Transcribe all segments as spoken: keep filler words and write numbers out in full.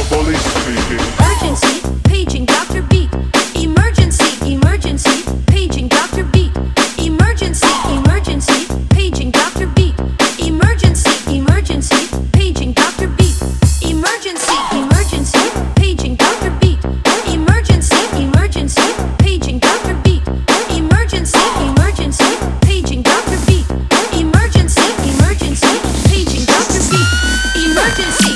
police speaking. Urgency, paging Doctor Beat. Emergency, emergency, paging Doctor Beat. Emergency, emergency, paging Doctor Beat. Emergency, emergency, paging Doctor Beat. Emergency, emergency, paging Doctor Beat. Emergency, emergency, paging Doctor Beat. Emergency, emergency, paging Doctor Beat. Emergency, emergency, paging Doctor Beat. Emergency.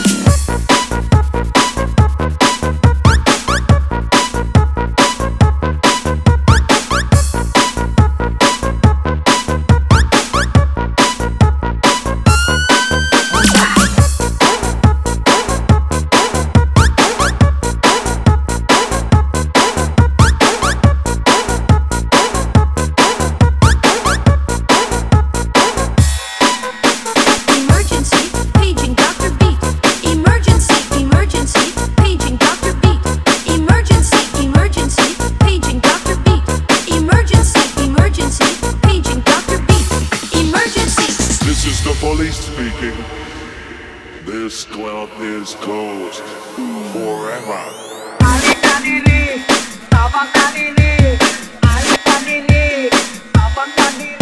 Police speaking. This club is closed forever. Alita Dili, Abang Dili, Alita Dili, Abang Dili.